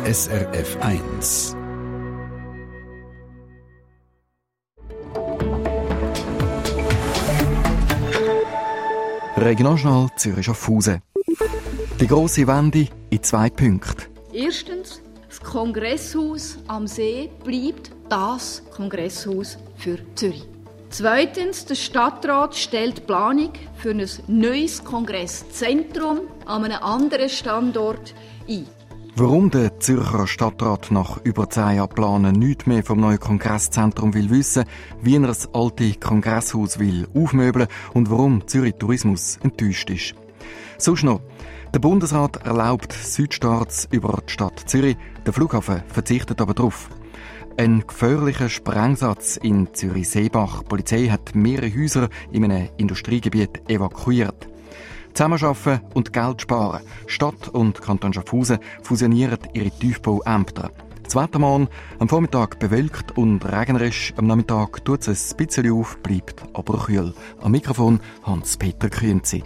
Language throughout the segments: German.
SRF 1. Regionaljournal Zürich-Schaffhausen. Die grosse Wende in 2 Punkten. Erstens, das Kongresshaus am See bleibt das Kongresshaus für Zürich. Zweitens, der Stadtrat stellt die Planung für ein neues Kongresszentrum an einem anderen Standort ein. Warum der Zürcher Stadtrat nach über 10 Jahren Planen nichts mehr vom neuen Kongresszentrum will wissen, wie er das alte Kongresshaus will aufmöbeln und warum Zürich Tourismus enttäuscht ist. Sonst noch. Der Bundesrat erlaubt Südstarts über die Stadt Zürich. Der Flughafen verzichtet aber darauf. Ein gefährlicher Sprengsatz in Zürich-Seebach. Die Polizei hat mehrere Häuser in einem Industriegebiet evakuiert. Zusammenarbeiten und Geld sparen. Stadt und Kanton Schaffhausen fusionieren ihre Tiefbauämter. Das Wetter morgen am Vormittag bewölkt und regnerisch. Am Nachmittag tut es ein bisschen auf, bleibt aber kühl. Am Mikrofon Hans-Peter Künzi.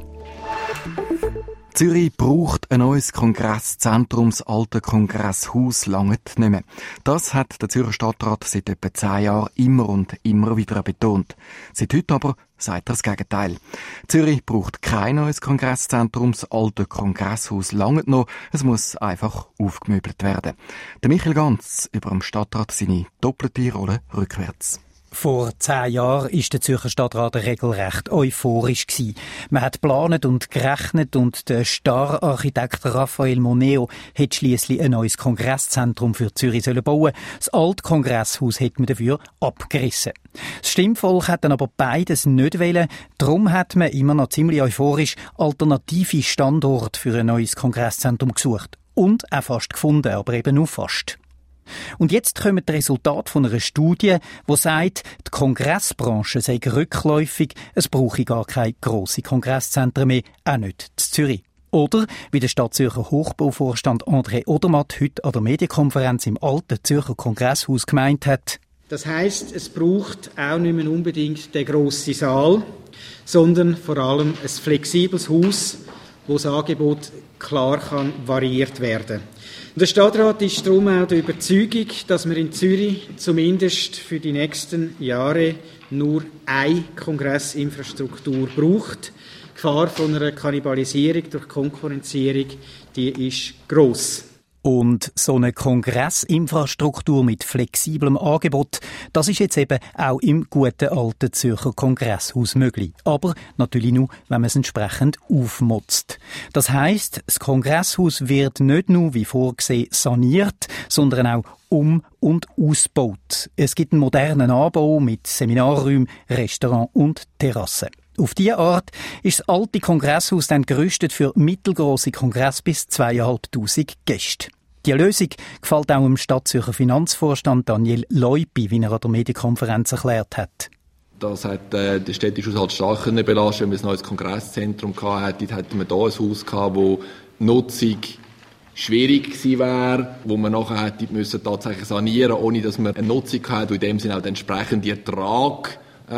Zürich braucht ein neues Kongresszentrum. Das alte Kongresshaus langt nicht mehr. Das hat der Zürcher Stadtrat seit etwa 10 Jahren immer und immer wieder betont. Seit heute aber sagt er das Gegenteil. Zürich braucht kein neues Kongresszentrum. Das alte Kongresshaus langt noch. Es muss einfach aufgemöbelt werden. Der Michael Ganz über dem Stadtrat seine doppelte Rolle rückwärts. Vor 10 Jahren war der Zürcher Stadtrat regelrecht euphorisch gewesen. Man hat geplant und gerechnet und der Star-Architekt Raphael Moneo hat schliesslich ein neues Kongresszentrum für Zürich bauen. Das alte Kongresshaus hat man dafür abgerissen. Das Stimmvolk hat dann aber beides nicht wollen. Darum hat man immer noch ziemlich euphorisch alternative Standorte für ein neues Kongresszentrum gesucht. Und auch fast gefunden, aber eben nur fast. Und jetzt kommen die Resultate von einer Studie, die sagt, die Kongressbranche sei rückläufig, es brauche gar keine grossen Kongresszentren mehr, auch nicht in Zürich. Oder, wie der Stadtzürcher Hochbauvorstand André Odermatt heute an der Medienkonferenz im alten Zürcher Kongresshaus gemeint hat: Das heisst, es braucht auch nicht mehr unbedingt den grossen Saal, sondern vor allem ein flexibles Haus, wo das Angebot klar variiert werden kann. Der Stadtrat ist darum auch der Überzeugung, dass man in Zürich zumindest für die nächsten Jahre nur eine Kongressinfrastruktur braucht. Die Gefahr von einer Kannibalisierung durch Konkurrenzierung, die ist gross. Und so eine Kongressinfrastruktur mit flexiblem Angebot, das ist jetzt eben auch im guten alten Zürcher Kongresshaus möglich. Aber natürlich nur, wenn man es entsprechend aufmotzt. Das heisst, das Kongresshaus wird nicht nur wie vorgesehen saniert, sondern auch und ausgebaut. Es gibt einen modernen Anbau mit Seminarräumen, Restaurant und Terrassen. Auf diese Art ist das alte Kongresshaus dann gerüstet für mittelgrosse Kongress bis 2'500 Gäste. Die Lösung gefällt auch dem Stadtzürcher Finanzvorstand Daniel Leupi, wie er an der Medienkonferenz erklärt hat. Das hat der städtische Haushalt stark belasten, wenn wir ein neues Kongresszentrum hatten. Dort hätten wir hier ein Haus gehabt, wo die Nutzung schwierig gewesen wäre, wo man nachher hätte tatsächlich sanieren, ohne dass man eine Nutzung hatte, und in dem Sinne auch den entsprechenden Ertrag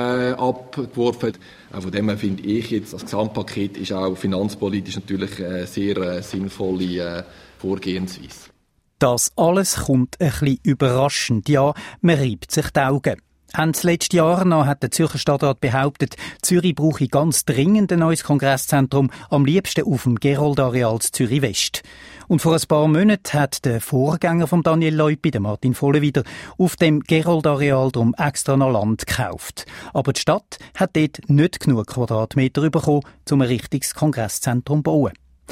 abgeworfen. Von dem her finde ich jetzt, das Gesamtpaket ist auch finanzpolitisch natürlich eine sehr sinnvolle Vorgehensweise. Das alles kommt ein bisschen überraschend. Ja, man reibt sich die Augen. Ende letzten Jahr noch hat der Zürcher Stadtrat behauptet, Zürich brauche ganz dringend ein neues Kongresszentrum, am liebsten auf dem Gerold-Areal Zürich West. Und vor ein paar Monaten hat der Vorgänger von Daniel Leupi, der Martin Vollenwider, auf dem Gerold-Areal drum extra noch Land gekauft. Aber die Stadt hat dort nicht genug Quadratmeter bekommen, um ein richtiges Kongresszentrum zu bauen.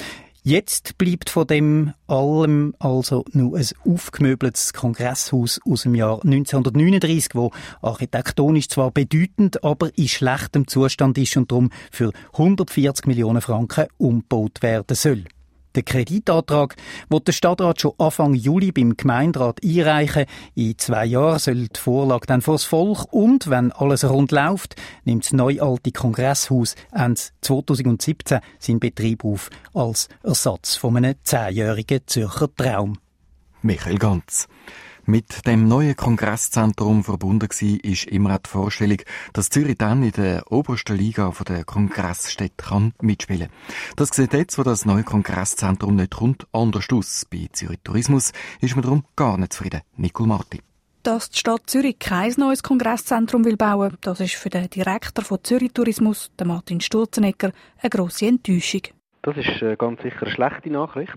Jetzt bleibt von dem allem also nur ein aufgemöbeltes Kongresshaus aus dem Jahr 1939, das architektonisch zwar bedeutend, aber in schlechtem Zustand ist und darum für 140 Millionen Franken umgebaut werden soll. Der Kreditantrag wird der Stadtrat schon Anfang Juli beim Gemeinderat einreichen. In 2 Jahren soll die Vorlage dann vors Volk und, wenn alles rund läuft, nimmt das neualte Kongresshaus Ende 2017 seinen Betrieb auf als Ersatz von einem 10-jährigen Zürcher Traum. Michael Ganz. Mit dem neuen Kongresszentrum verbunden war ist immer auch die Vorstellung, dass Zürich dann in der obersten Liga der Kongressstädte mitspielen kann. Das sieht jetzt, wo das neue Kongresszentrum nicht kommt, anders aus. Bei Zürich Tourismus ist man darum gar nicht zufrieden. Nicole Marti. Dass die Stadt Zürich kein neues Kongresszentrum bauen will, das ist für den Direktor von Zürich Tourismus, Martin Sturzenegger, eine grosse Enttäuschung. Das ist ganz sicher eine schlechte Nachricht.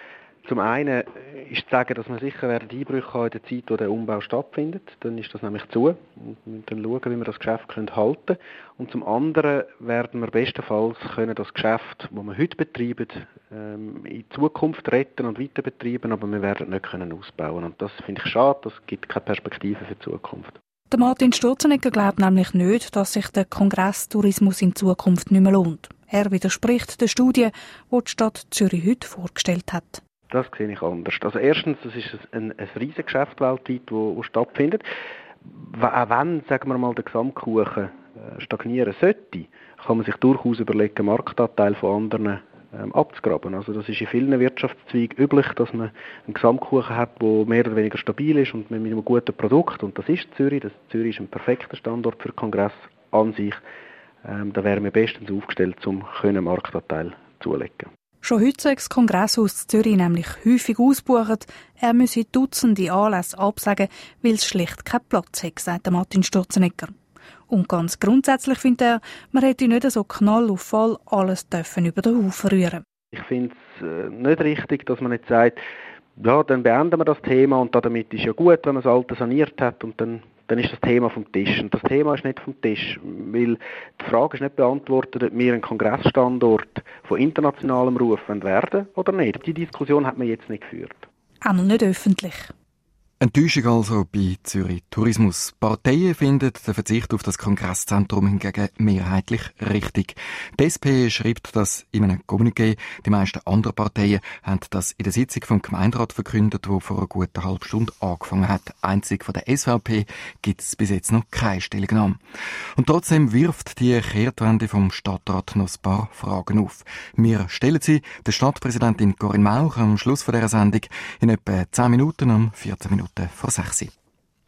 Zum einen ist zu sagen, dass wir sicher Einbrüche haben in der Zeit, wo der Umbau stattfindet. Dann ist das nämlich zu. Und wir müssen dann schauen, wie wir das Geschäft halten können. Und zum anderen werden wir bestenfalls das Geschäft, das wir heute betreiben, in Zukunft retten und weiter betreiben, aber wir werden nicht ausbauen. Und das finde ich schade, das gibt keine Perspektive für die Zukunft. Der Martin Sturzenegger glaubt nämlich nicht, dass sich der Kongresstourismus in Zukunft nicht mehr lohnt. Er widerspricht der Studie, die die Stadt Zürich heute vorgestellt hat. Das sehe ich anders. Also erstens, das ist ein Riesengeschäft weltweit, das stattfindet. Auch wenn, sagen wir mal, der Gesamtkuchen stagnieren sollte, kann man sich durchaus überlegen, Marktanteil von anderen abzugraben. Also das ist in vielen Wirtschaftszweigen üblich, dass man einen Gesamtkuchen hat, der mehr oder weniger stabil ist und mit einem guten Produkt. Und das ist Zürich. Zürich ist ein perfekter Standort für Kongress an sich. Da wären wir bestens aufgestellt, um Marktanteil zulegen. Schon heute sei das Kongresshaus Zürich nämlich häufig ausgebucht. Er müsse Dutzende Anlässe absagen, weil es schlicht keinen Platz hat, sagt Martin Sturzenegger. Und ganz grundsätzlich findet er, man hätte nicht so Knall auf Fall alles dürfen über den Haufen rühren. Ich finde es nicht richtig, dass man nicht sagt, ja, dann beenden wir das Thema und damit ist ja gut, wenn man das Alte saniert hat und dann ist das Thema vom Tisch. Und das Thema ist nicht vom Tisch, weil die Frage ist nicht beantwortet, ob wir einen Kongressstandort von internationalem Ruf werden oder nicht. Die Diskussion hat man jetzt nicht geführt. Auch noch nicht öffentlich. Enttäuschung also bei Zürich Tourismus. Parteien finden den Verzicht auf das Kongresszentrum hingegen mehrheitlich richtig. Die SP schreibt das in einem Kommuniqué. Die meisten anderen Parteien haben das in der Sitzung vom Gemeinderat verkündet, die vor einer guten halben Stunde angefangen hat. Einzig von der SVP gibt es bis jetzt noch keine Stellungnahme. Und trotzdem wirft die Kehrtwende vom Stadtrat noch ein paar Fragen auf. Wir stellen sie der Stadtpräsidentin Corinne Mauch am Schluss von dieser Sendung in etwa 10 Minuten um 14 Minuten. Vor 6 Uhr.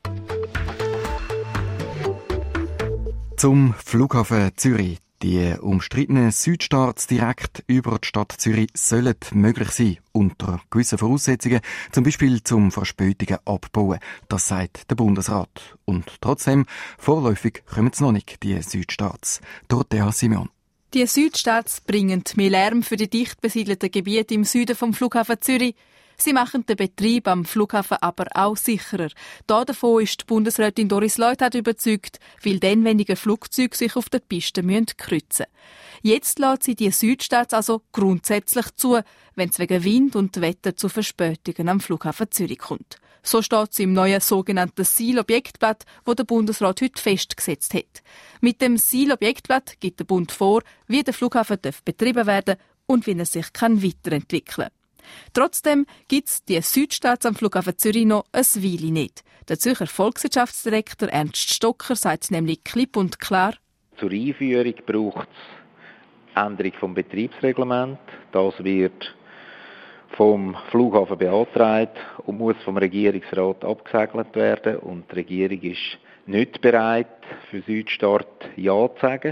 Zum Flughafen Zürich. Die umstrittenen Südstarts direkt über die Stadt Zürich sollen möglich sein, unter gewissen Voraussetzungen, zum Beispiel zum Verspätungen abbauen. Das sagt der Bundesrat. Und trotzdem, vorläufig kommen es noch nicht, die Südstarts. Dorothea Simeon. Die Südstarts bringen mehr Lärm für die dicht besiedelten Gebiete im Süden vom Flughafen Zürich. Sie machen den Betrieb am Flughafen aber auch sicherer. Davon ist die Bundesrätin Doris Leuthard überzeugt, weil dann weniger Flugzeuge sich auf der Piste kreuzen müssen. Jetzt lässt sie die Südstarts also grundsätzlich zu, wenn es wegen Wind und Wetter zu Verspätungen am Flughafen Zürich kommt. So steht es im neuen sogenannten SIL-Objektblatt, das der Bundesrat heute festgesetzt hat. Mit dem SIL-Objektblatt gibt der Bund vor, wie der Flughafen betrieben werden darf und wie er sich weiterentwickeln kann. Trotzdem gibt es die Südstarts am Flughafen Zürich noch eine Weile nicht. Der Zürcher Volkswirtschaftsdirektor Ernst Stocker sagt nämlich klipp und klar: Zur Einführung braucht es Änderung vom Betriebsreglement. Das wird vom Flughafen beantragt und muss vom Regierungsrat abgesegnet werden. Und die Regierung ist nicht bereit, für Südstart Ja zu sagen,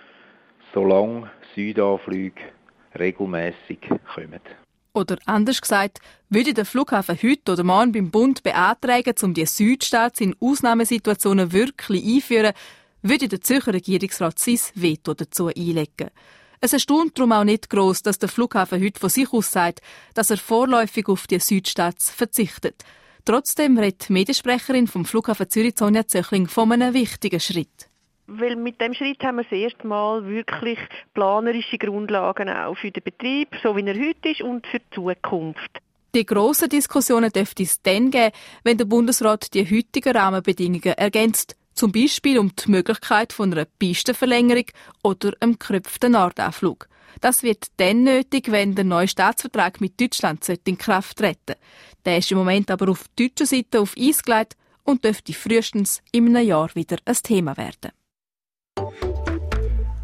solange Südanflüge regelmässig kommen. Oder anders gesagt, würde der Flughafen heute oder morgen beim Bund beantragen, um die Südstarts in Ausnahmesituationen wirklich einzuführen, würde der Zürcher Regierungsrat sein Veto dazu einlegen. Es erstaunt darum auch nicht gross, dass der Flughafen heute von sich aus sagt, dass er vorläufig auf die Südstarts verzichtet. Trotzdem redet die Mediensprecherin vom Flughafen Zürich, Sonja Zöchling, von einem wichtigen Schritt. Weil mit dem Schritt haben wir das erste Mal wirklich planerische Grundlagen auch für den Betrieb, so wie er heute ist, und für die Zukunft. Die grossen Diskussionen dürfte es dann geben, wenn der Bundesrat die heutigen Rahmenbedingungen ergänzt, zum Beispiel um die Möglichkeit von einer Pistenverlängerung oder einem gekröpften Nordanflug. Das wird dann nötig, wenn der neue Staatsvertrag mit Deutschland in Kraft treten sollte. Der ist im Moment aber auf deutscher Seite auf Eis gelegt und dürfte frühestens in einem Jahr wieder ein Thema werden.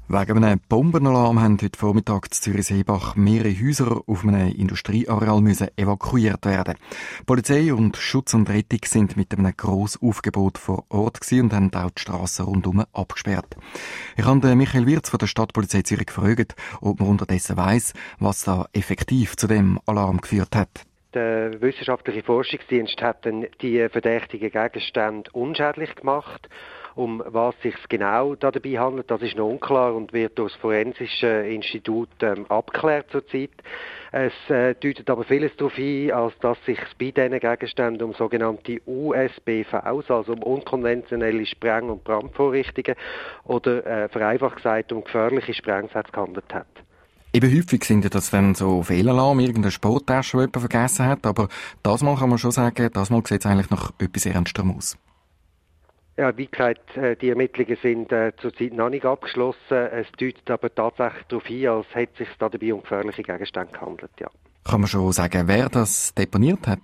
Wegen einem Bombenalarm haben heute Vormittag in Zürich-Seebach mehrere Häuser auf einem Industrieareal müssen evakuiert werden. Polizei und Schutz und Rettung sind mit einem grossen Aufgebot vor Ort gewesen und haben auch die Strassen rundum abgesperrt. Ich habe Michael Wirz von der Stadtpolizei Zürich gefragt, ob man unterdessen weiss, was da effektiv zu dem Alarm geführt hat. Der wissenschaftliche Forschungsdienst hat dann die verdächtigen Gegenstände unschädlich gemacht. Um was es sich genau dabei handelt, das ist noch unklar und wird durch das Forensische Institut abgeklärt zurzeit. Es deutet aber vieles darauf hin, als dass es sich bei diesen Gegenständen um sogenannte USBVs, also um unkonventionelle Spreng- und Brandvorrichtungen oder vereinfacht gesagt um gefährliche Sprengsätze gehandelt hat. Eben häufig sind ja das dann so Fehlalarm, irgendeine Sporttasche, die jemand vergessen hat, aber das Mal kann man schon sagen, das Mal sieht es eigentlich nach etwas Ernstem aus. Ja, wie gesagt, die Ermittlungen sind zurzeit noch nicht abgeschlossen. Es deutet aber tatsächlich darauf hin, als hätte es sich dabei um gefährliche Gegenstände gehandelt. Ja. Kann man schon sagen, wer das deponiert hat?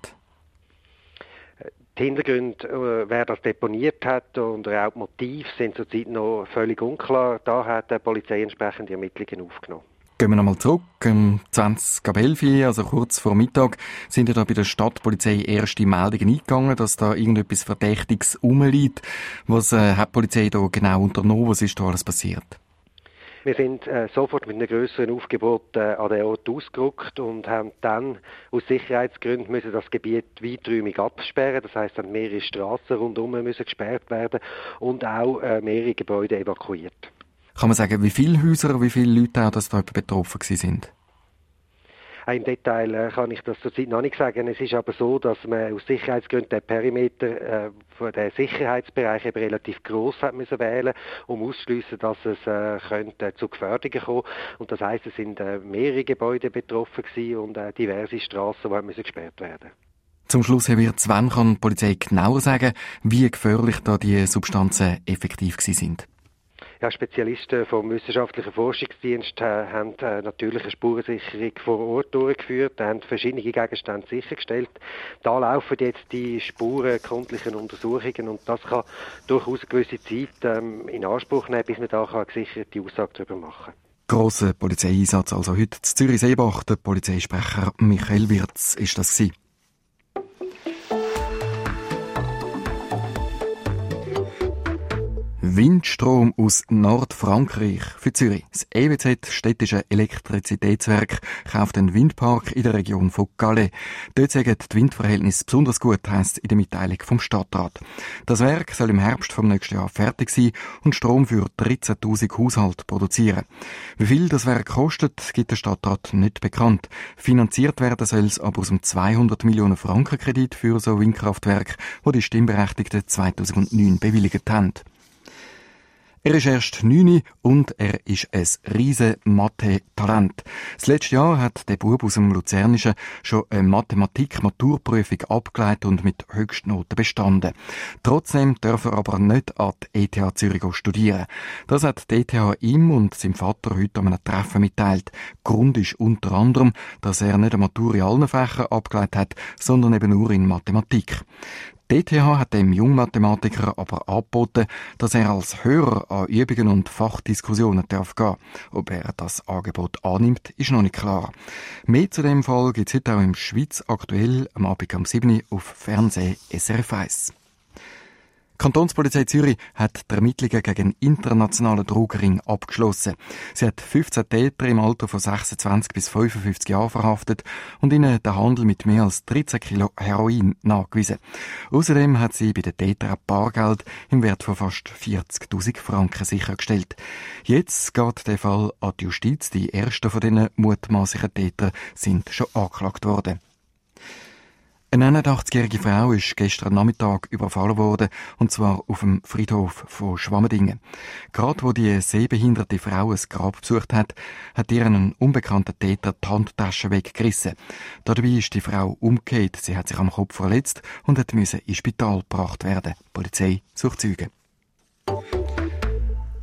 Die Hintergründe, wer das deponiert hat und auch die Motive sind zurzeit noch völlig unklar. Da hat die Polizei entsprechende Ermittlungen aufgenommen. Gehen wir nochmal zurück. 20.11, also kurz vor Mittag, sind ja da bei der Stadtpolizei erste Meldungen eingegangen, dass da irgendetwas Verdächtiges rumliegt. Was hat die Polizei da genau unternommen? Was ist da alles passiert? Wir sind sofort mit einem grösseren Aufgebot an den Ort ausgerückt und haben dann aus Sicherheitsgründen müssen das Gebiet weiträumig absperren. Das heisst, dann mehrere Strassen rundherum müssen gesperrt werden und auch mehrere Gebäude evakuiert. Kann man sagen, wie viele Häuser, wie viele Leute auch, dass da betroffen sind? Im Detail kann ich das zurzeit noch nicht sagen. Es ist aber so, dass man aus Sicherheitsgründen den Perimeter von den Sicherheitsbereich eben relativ gross hat müssen wählen, um auszuschliessen, dass es könnte zu Gefährdungen kommen. Und das heisst, es sind mehrere Gebäude betroffen gewesen und diverse Strassen, die müssen gesperrt werden. Zum Schluss, Herr Wirz, wann kann die Polizei genauer sagen, wie gefährlich da die Substanzen effektiv gewesen sind? Ja, Spezialisten vom wissenschaftlichen Forschungsdienst haben natürlich eine Spurensicherung vor Ort durchgeführt, haben verschiedene Gegenstände sichergestellt. Da laufen jetzt die spurenkundlichen Untersuchungen und das kann durchaus eine gewisse Zeit in Anspruch nehmen, bis man da eine gesicherte Aussage darüber machen kann. Grosser Polizeieinsatz also heute in Zürich-Seebach. Der Polizeisprecher Michael Wirz ist das gewesen. Windstrom aus Nordfrankreich für Zürich. Das EWZ, städtische Elektrizitätswerk, kauft einen Windpark in der Region von Calais. Dort sagen die Windverhältnisse besonders gut, heisst in der Mitteilung vom Stadtrat. Das Werk soll im Herbst vom nächsten Jahr fertig sein und Strom für 13.000 Haushalte produzieren. Wie viel das Werk kostet, gibt der Stadtrat nicht bekannt. Finanziert werden soll es aber aus dem 200 Millionen Franken Kredit für so Windkraftwerk, wo die Stimmberechtigten 2009 bewilligt haben. Er ist erst 9 und er ist ein riesen Mathe-Talent. Das letzte Jahr hat der Bub aus dem Luzernischen schon eine Mathematik-Maturprüfung abgelegt und mit Höchstnoten bestanden. Trotzdem darf er aber nicht an die ETH Zürich studieren. Das hat die ETH ihm und seinem Vater heute an einem Treffen mitteilt. Grund ist unter anderem, dass er nicht eine Matur in allen Fächern abgelegt hat, sondern eben nur in Mathematik. Die ETH hat dem Jungmathematiker aber angeboten, dass er als Hörer an Übungen und Fachdiskussionen darf gehen. Ob er das Angebot annimmt, ist noch nicht klar. Mehr zu dem Fall gibt es heute auch im Schweiz aktuell am Abend um 7 Uhr auf Fernsehen SRF 1. Die Kantonspolizei Zürich hat die Ermittlungen gegen einen internationalen Drogenring abgeschlossen. Sie hat 15 Täter im Alter von 26 bis 55 Jahren verhaftet und ihnen den Handel mit mehr als 13 Kilo Heroin nachgewiesen. Außerdem hat sie bei den Tätern ein Bargeld im Wert von fast 40.000 Franken sichergestellt. Jetzt geht der Fall an die Justiz. Die ersten von diesen mutmaßlichen Tätern sind schon angeklagt worden. Eine 81-jährige Frau ist gestern Nachmittag überfallen worden, und zwar auf dem Friedhof von Schwammendingen. Gerade wo die sehbehinderte Frau ein Grab besucht hat, hat ihr ein unbekannter Täter die Handtasche weggerissen. Dabei ist die Frau umgekehrt, sie hat sich am Kopf verletzt und musste ins Spital gebracht werden. Die Polizei sucht Zeugen.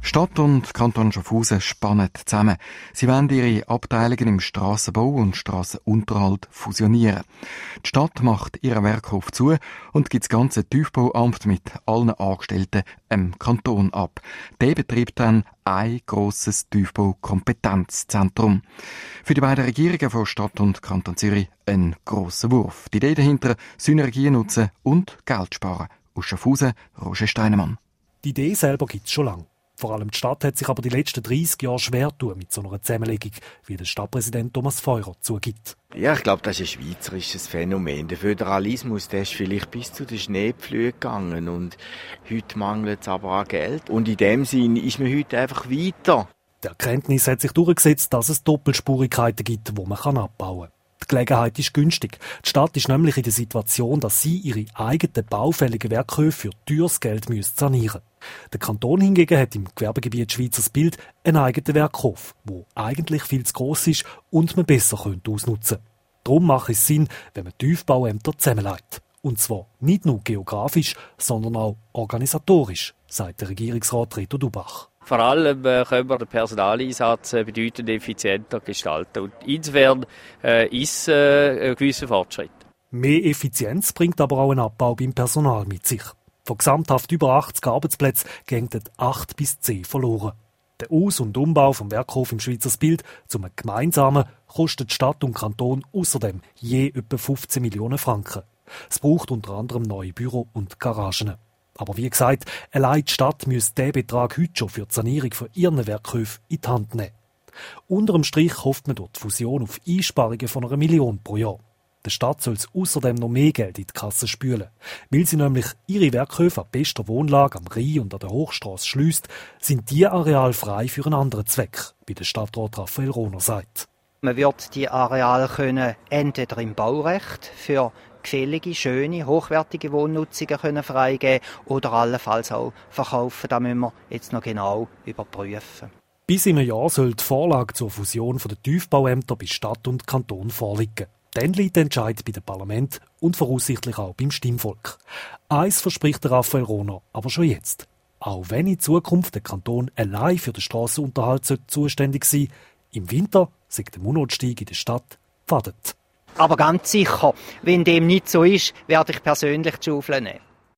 Stadt und Kanton Schaffhausen spannen zusammen. Sie wollen ihre Abteilungen im Strassenbau und Strassenunterhalt fusionieren. Die Stadt macht ihren Werkhof zu und gibt das ganze Tiefbauamt mit allen Angestellten im Kanton ab. Der betreibt dann ein grosses Tiefbaukompetenzzentrum. Für die beiden Regierungen von Stadt und Kanton Zürich ein grosser Wurf. Die Idee dahinter: Synergien nutzen und Geld sparen. Aus Schaffhausen, Roger Steinemann. Die Idee selber gibt es schon lange. Vor allem die Stadt hat sich aber die letzten 30 Jahre schwer getan mit so einer Zusammenlegung, wie der Stadtpräsident Thomas Feurer zugibt. Ja, ich glaube, das ist ein schweizerisches Phänomen. Der Föderalismus, der ist vielleicht bis zu den Schneepflügen gegangen und heute mangelt es aber an Geld. Und in dem Sinn ist man heute einfach weiter. Die Erkenntnis hat sich durchgesetzt, dass es Doppelspurigkeiten gibt, die man abbauen kann. Die Gelegenheit ist günstig. Die Stadt ist nämlich in der Situation, dass sie ihre eigenen baufälligen Werkhöfe für teures Geld sanieren müssen. Der Kanton hingegen hat im Gewerbegebiet Schweizersbild einen eigenen Werkhof, der eigentlich viel zu gross ist und man besser ausnutzen könnte. Darum macht es Sinn, wenn man Tiefbauämter zusammenlegt. Und zwar nicht nur geografisch, sondern auch organisatorisch, sagt der Regierungsrat Reto Dubach. Vor allem können wir den Personaleinsatz bedeutend effizienter gestalten. Und insofern ist ein gewisser Fortschritt. Mehr Effizienz bringt aber auch einen Abbau beim Personal mit sich. Von gesamthaft über 80 Arbeitsplätzen gehen 8 bis 10 verloren. Der Aus- und Umbau vom Werkhof im Schweizersbild zum gemeinsamen kostet Stadt und Kanton außerdem je etwa 15 Millionen Franken. Es braucht unter anderem neue Büro und Garagen. Aber wie gesagt, allein die Stadt müsste diesen Betrag heute schon für die Sanierung von ihren Werkhöfen in die Hand nehmen. Unter dem Strich hofft man durch die Fusion auf Einsparungen von 1 Million pro Jahr. Der Stadt soll es außerdem noch mehr Geld in die Kasse spülen. Weil sie nämlich ihre Werkhöfe an bester Wohnlage am Rhein und an der Hochstrasse schliesst, sind die Areale frei für einen anderen Zweck, wie der Stadtrat Raphael Rohner sagt. Man wird die Areale können entweder im Baurecht für gefällige, schöne, hochwertige Wohnnutzungen können freigeben oder allenfalls auch verkaufen. Das müssen wir jetzt noch genau überprüfen. Bis in einem Jahr soll die Vorlage zur Fusion der Tiefbauämter bei Stadt und Kanton vorliegen. Dann liegt der Entscheid bei dem Parlament und voraussichtlich auch beim Stimmvolk. Eins verspricht der Raphael Rohner aber schon jetzt. Auch wenn in Zukunft der Kanton allein für den Strassenunterhalt zuständig sein sollte, im Winter sagt der Munotstieg in der Stadt fadet. Aber ganz sicher, wenn dem nicht so ist, werde ich persönlich die Schaufel nehmen.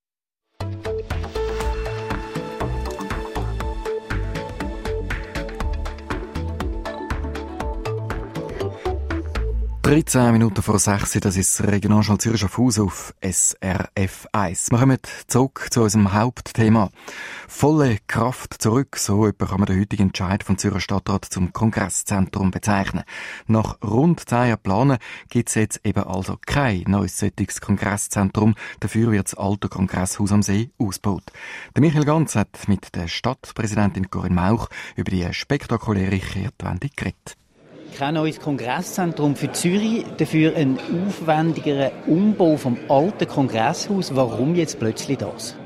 13 Minuten vor 6, das ist das Regionaljournal Zürich Schaffhausen auf SRF 1. Wir kommen zurück zu unserem Hauptthema. Volle Kraft zurück, so etwa kann man den heutigen Entscheid vom Zürcher Stadtrat zum Kongresszentrum bezeichnen. Nach rund 10 Jahren Planen gibt es jetzt eben also kein neues solches Kongresszentrum. Dafür wird das alte Kongresshaus am See ausgebaut. Der Michael Ganz hat mit der Stadtpräsidentin Corinne Mauch über die spektakuläre Kehrtwende geredet. Kein neues Kongresszentrum für Zürich, dafür ein aufwendigerer Umbau vom alten Kongresshaus. Warum jetzt plötzlich das?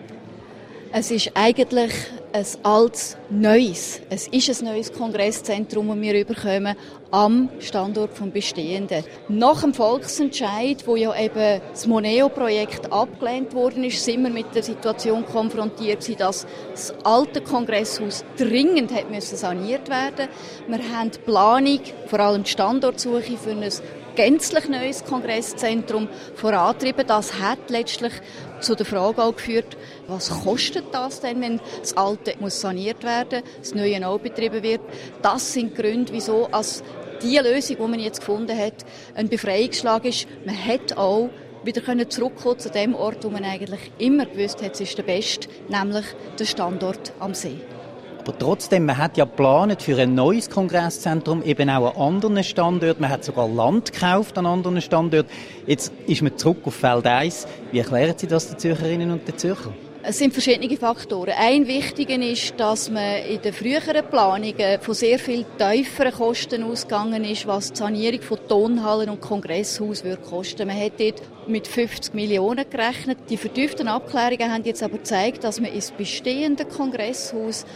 Es ist eigentlich ein altes Neues. Es ist ein neues Kongresszentrum, das wir bekommen am Standort vom Bestehenden. Nach dem Volksentscheid, wo ja eben das Moneo-Projekt abgelehnt worden ist, sind wir mit der Situation konfrontiert, dass das alte Kongresshaus dringend saniert werden musste. Wir haben die Planung, vor allem die Standortsuche für ein gänzlich neues Kongresszentrum vorantrieben. Das hat letztlich zu der Frage auch geführt, was kostet das denn, wenn das Alte muss saniert werden, das Neue auch betrieben wird. Das sind die Gründe, wieso als die Lösung, die man jetzt gefunden hat, ein Befreiungsschlag ist. Man hätte auch wieder zurückkommen zu dem Ort, wo man eigentlich immer gewusst hat, es ist der beste, nämlich der Standort am See. Aber trotzdem, man hat ja geplant für ein neues Kongresszentrum, eben auch an anderen Standorten. Man hat sogar Land gekauft an anderen Standorten. Jetzt ist man zurück auf Feld 1. Wie erklären Sie das den Zürcherinnen und den Zürchern? Es sind verschiedene Faktoren. Ein wichtiger ist, dass man in den früheren Planungen von sehr viel tieferen Kosten ausgegangen ist, was die Sanierung von Tonhallen und Kongresshaus würde kosten. Man hat dort mit 50 Millionen gerechnet. Die vertieften Abklärungen haben jetzt aber gezeigt, dass man ins bestehende Kongresshaus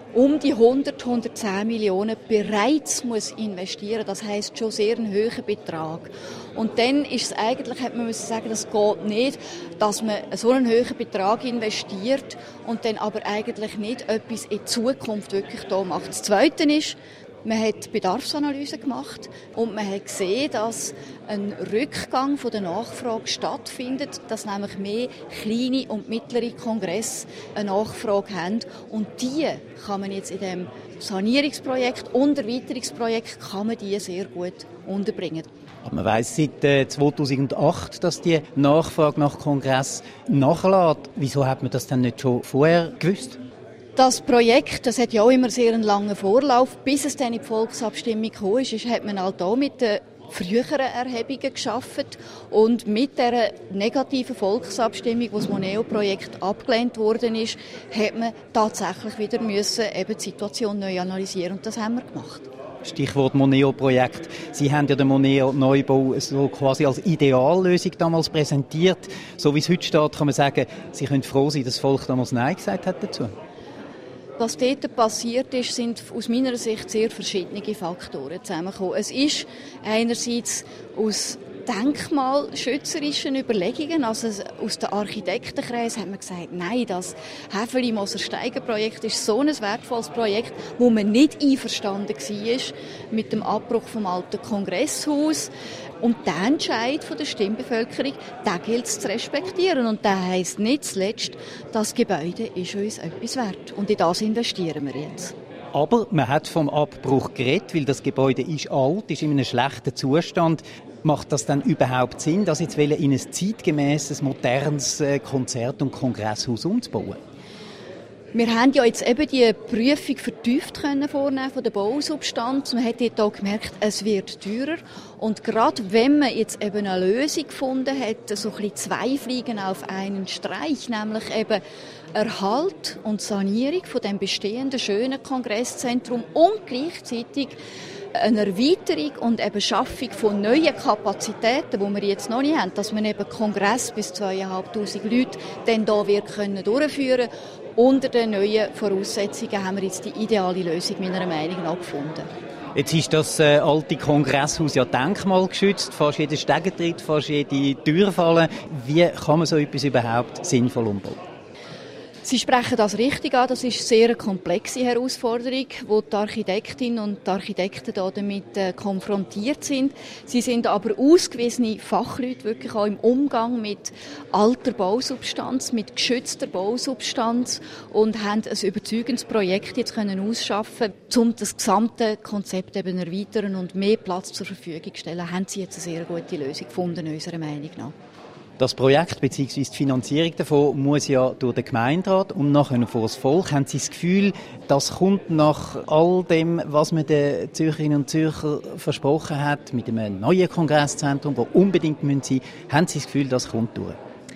um die 110 Millionen bereits muss investieren. Das heisst schon sehr einen hohen Betrag. Und dann ist es eigentlich, hat man müssen sagen, das geht nicht, dass man so einen hohen Betrag investiert und dann aber eigentlich nicht etwas in Zukunft wirklich da macht. Das Zweite ist, man hat Bedarfsanalyse gemacht und man hat gesehen, dass ein Rückgang von der Nachfrage stattfindet, dass nämlich mehr kleine und mittlere Kongresse eine Nachfrage haben. Und die kann man jetzt in dem Sanierungsprojekt und Erweiterungsprojekt kann man die sehr gut unterbringen. Aber man weiss seit 2008, dass die Nachfrage nach Kongress nachlässt. Wieso hat man das denn nicht schon vorher gewusst? Das Projekt, das hat ja auch immer sehr einen langen Vorlauf. Bis es dann in die Volksabstimmung gekommen ist, hat man halt auch mit den früheren Erhebungen geschafft. Und mit dieser negativen Volksabstimmung, wo das Moneo-Projekt abgelehnt worden ist, hat man tatsächlich wieder müssen eben die Situation neu analysieren. Und das haben wir gemacht. Stichwort Moneo-Projekt. Sie haben ja den Moneo-Neubau so quasi als Ideallösung damals präsentiert. So wie es heute steht, kann man sagen, Sie können froh sein, dass das Volk damals Nein gesagt hat dazu. Was dort passiert ist, sind aus meiner Sicht sehr verschiedene Faktoren zusammengekommen. Es ist einerseits aus denkmalschützerischen Überlegungen, also aus dem Architektenkreis hat man gesagt, nein, das Häfeli-Moser-Steiger-Projekt ist so ein wertvolles Projekt, wo man nicht einverstanden war mit dem Abbruch vom alten Kongresshaus. Und der Entscheid von der Stimmbevölkerung, den gilt es zu respektieren. Und das heisst nicht zuletzt, das Gebäude ist uns etwas wert. Und in das investieren wir jetzt. Aber man hat vom Abbruch geredet, weil das Gebäude ist alt, ist in einem schlechten Zustand. Macht das dann überhaupt Sinn, das jetzt in ein zeitgemäßes, modernes Konzert- und Kongresshaus umzubauen? Wir haben ja jetzt eben die Prüfung vertieft vornehmen von der Bausubstanz. Man hat dort auch gemerkt, es wird teurer. Und gerade wenn man jetzt eben eine Lösung gefunden hat, so ein bisschen zwei Fliegen auf einen Streich, nämlich eben Erhalt und Sanierung von dem bestehenden schönen Kongresszentrum und gleichzeitig eine Erweiterung und eben Schaffung von neuen Kapazitäten, die wir jetzt noch nicht haben, dass man eben Kongress bis 2'500 Leute dann hier wird durchführen können. Unter den neuen Voraussetzungen haben wir jetzt die ideale Lösung meiner Meinung nach gefunden. Jetzt ist das alte Kongresshaus ja denkmalgeschützt, fast jeder Stegentritt, fast jede Tür fallen. Wie kann man so etwas überhaupt sinnvoll umbauen? Sie sprechen das richtig an. Das ist eine sehr komplexe Herausforderung, wo die Architektinnen und die Architekten damit konfrontiert sind. Sie sind aber ausgewiesene Fachleute, wirklich auch im Umgang mit alter Bausubstanz, mit geschützter Bausubstanz und haben ein überzeugendes Projekt jetzt ausschaffen, um das gesamte Konzept eben erweitern und mehr Platz zur Verfügung zu stellen. Haben Sie jetzt eine sehr gute Lösung gefunden, unserer Meinung nach. Das Projekt bzw. die Finanzierung davon muss ja durch den Gemeinderat und nachher vor das Volk. Haben Sie das Gefühl, das kommt nach all dem, was man den Zürcherinnen und Zürcher versprochen hat, mit einem neuen Kongresszentrum, das unbedingt sein müssen, haben Sie das Gefühl, das kommt durch?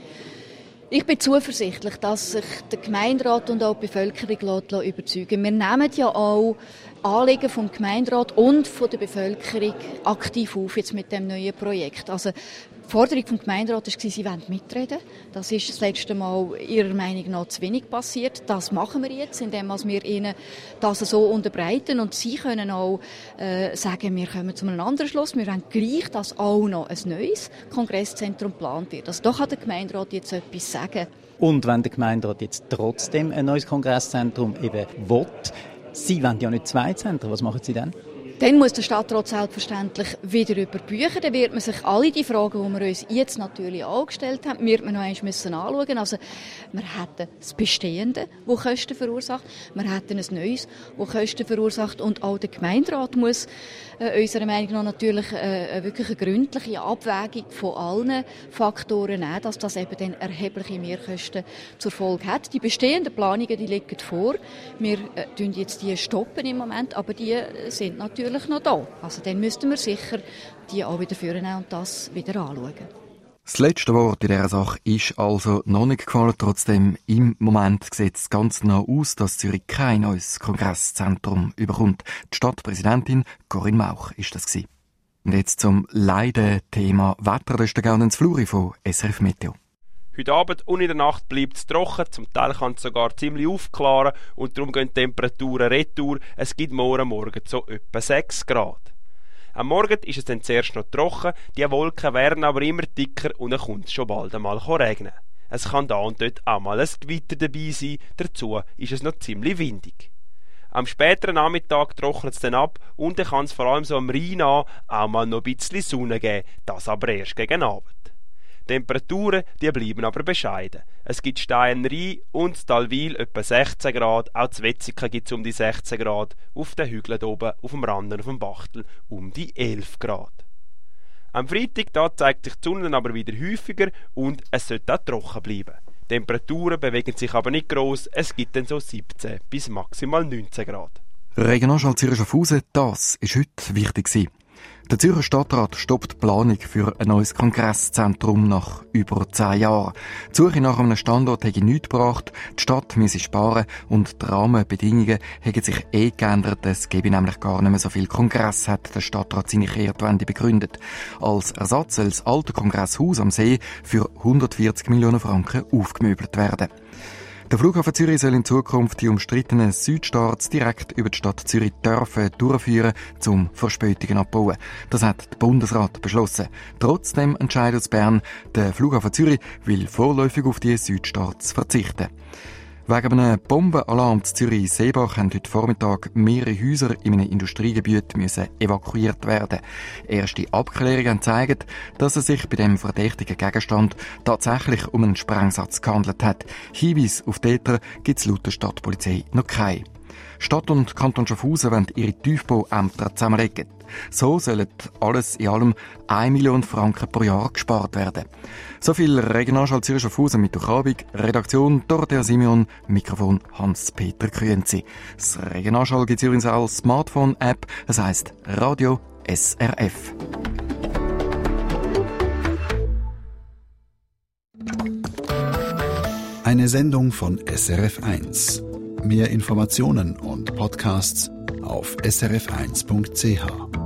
Ich bin zuversichtlich, dass sich der Gemeinderat und auch die Bevölkerung überzeugen. Wir nehmen ja auch Anliegen vom Gemeinderat und von der Bevölkerung aktiv auf jetzt mit dem neuen Projekt. Also die Forderung vom Gemeinderat war, sie wollen mitreden. Das ist das letzte Mal ihrer Meinung nach zu wenig passiert. Das machen wir jetzt, indem wir ihnen das so unterbreiten. Und sie können auch sagen, wir kommen zu einem anderen Schluss. Wir wollen gleich, dass auch noch ein neues Kongresszentrum geplant wird. Also da kann der Gemeinderat jetzt etwas sagen. Und wenn der Gemeinderat jetzt trotzdem ein neues Kongresszentrum eben will, Sie wollen ja nicht zwei Zentren, was machen Sie dann? Dann muss der Stadtrat selbstverständlich wieder überprüfen. Dann wird man sich alle die Fragen, die wir uns jetzt natürlich auch gestellt haben, wird man noch einmal anschauen müssen. Also, wir hätten das Bestehende, das Kosten verursacht. Wir hätten ein Neues, das Kosten verursacht. Und auch der Gemeinderat muss unserer Meinung nach natürlich wirklich eine gründliche Abwägung von allen Faktoren nehmen, dass das eben dann erhebliche Mehrkosten zur Folge hat. Die bestehenden Planungen, die liegen vor. Wir stoppen jetzt die stoppen im Moment, aber die sind natürlich noch da. Also dann müssten wir sicher die auch wieder vornehmen und das wieder anschauen. Das letzte Wort in dieser Sache ist also noch nicht gefallen. Trotzdem, im Moment sieht es ganz nah aus, dass Zürich kein neues Kongresszentrum überkommt. Die Stadtpräsidentin Corinne Mauch ist das gewesen. Und jetzt zum Leiden-Thema Wetter. Das ist der Gaudenz Fluri von SRF Meteo. Heute Abend und in der Nacht bleibt es trocken, zum Teil kann es sogar ziemlich aufklaren und darum gehen die Temperaturen retour. Es gibt morgen so etwa 6 Grad. Am Morgen ist es dann zuerst noch trocken, die Wolken werden aber immer dicker und dann kommt es schon bald einmal regnen. Es kann da und dort auch mal ein Gewitter dabei sein, dazu ist es noch ziemlich windig. Am späteren Nachmittag trocknet es dann ab und dann kann es vor allem so am Rhein auch mal noch ein bisschen Sonne geben, das aber erst gegen Abend. Die Temperaturen die bleiben aber bescheiden. Es gibt Stein Rhein und in Talwil etwa 16 Grad, auch in Wetzikon gibt es um die 16 Grad, auf den Hügeln oben, auf dem Randen, auf dem Bachtel um die 11 Grad. Am Freitag da zeigt sich die Sonne dann aber wieder häufiger und es sollte auch trocken bleiben. Die Temperaturen bewegen sich aber nicht gross, es gibt dann so 17 bis maximal 19 Grad. Regionalschau Zürich Schaffhausen, das war heute wichtig gewesen. Der Zürcher Stadtrat stoppt die Planung für ein neues Kongresszentrum nach über 10 Jahren. Die Suche nach einem Standort hätte nichts gebracht, die Stadt müsse sparen und die Rahmenbedingungen hätten sich geändert. Es gäbe nämlich gar nicht mehr so viel Kongress, hat der Stadtrat seine Kehrtwende begründet. Als Ersatz soll das alte Kongresshaus am See für 140 Millionen Franken aufgemöbelt werden. Der Flughafen Zürich soll in Zukunft die umstrittenen Südstarts direkt über die Stadt Zürich dürfen durchführen, um Verspätungen abzubauen. Das hat der Bundesrat beschlossen. Trotzdem entscheidet aus Bern, der Flughafen Zürich will vorläufig auf die Südstarts verzichten. Wegen einem Bombenalarm in Zürich-Seebach haben heute Vormittag mehrere Häuser in einem Industriegebiet müssen evakuiert werden. Erste Abklärungen zeigen, dass es sich bei dem verdächtigen Gegenstand tatsächlich um einen Sprengsatz gehandelt hat. Hinweis auf Täter gibt es laut der Stadtpolizei noch keine. Stadt und Kanton Schaffhausen wollen ihre Tiefbauämter zusammenlegen. So sollen alles in allem 1 Million Franken pro Jahr gespart werden. So viel Regionalschau Zürich Schaffhausen mit Durchabung. Redaktion Dorothea Simeon, Mikrofon Hans-Peter Krünzi. Das Regionalschau gibt es übrigens auch als Smartphone-App. Es heisst Radio SRF. Eine Sendung von SRF1. Mehr Informationen und Podcasts auf srf1.ch.